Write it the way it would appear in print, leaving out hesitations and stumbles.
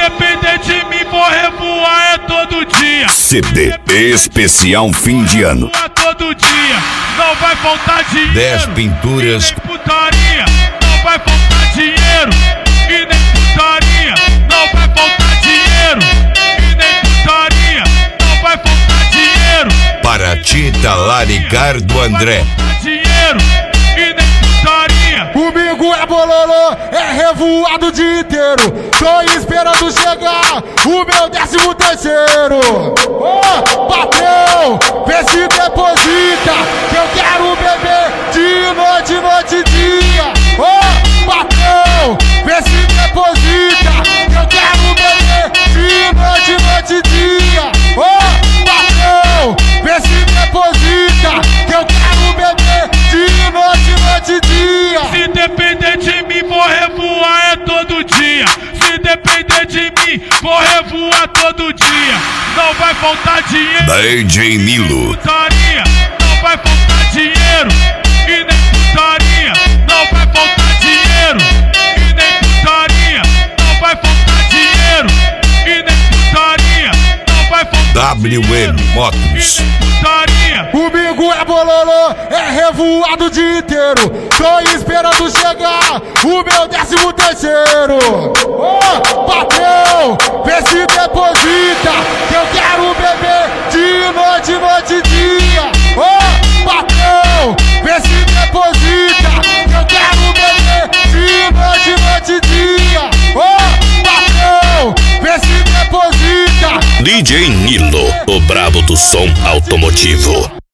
depender de mim, vou revoar é todo dia. CD especial fim de ano. Todo dia, não vai faltar dinheiro. 10 pinturas. E nem putaria, não vai faltar dinheiro. E nem putaria, não vai faltar dinheiro. E nem putaria, não vai faltar dinheiro. Para Tita Laricardo André. Dinheiro e nem putaria. Comigo é bololô, é revoado o dia inteiro. Tô esperando chegar o meu 13º. Ô, patrão, vê se deposita, que eu quero beber de noite, noite e dia. Ô, patrão, vê se deposita, que eu quero beber de noite, noite e dia. Ô, patrão, vê se deposita, que eu quero beber de noite, noite e dia. Se depender de mim, vou revoar é todo dia. Se depender de mim, vou revoar todo dia. Não vai faltar dinheiro. DJ Nilo. Putaria, não vai faltar dinheiro. E nem putaria, não vai faltar dinheiro. E nem putaria, não vai faltar dinheiro. E nem putaria, não vai faltar WM Motos. Comigo é bololô, é revoado o dia inteiro. Tô esperando chegar o meu 13º. Ô, patrão, vê se deposita, que eu quero beber de noite, noite e dia. Ô, patrão, vê se deposita, que eu quero beber de noite, noite e dia. Ô, patrão, vê se deposita. DJ Nilo, o brabo do som automotivo.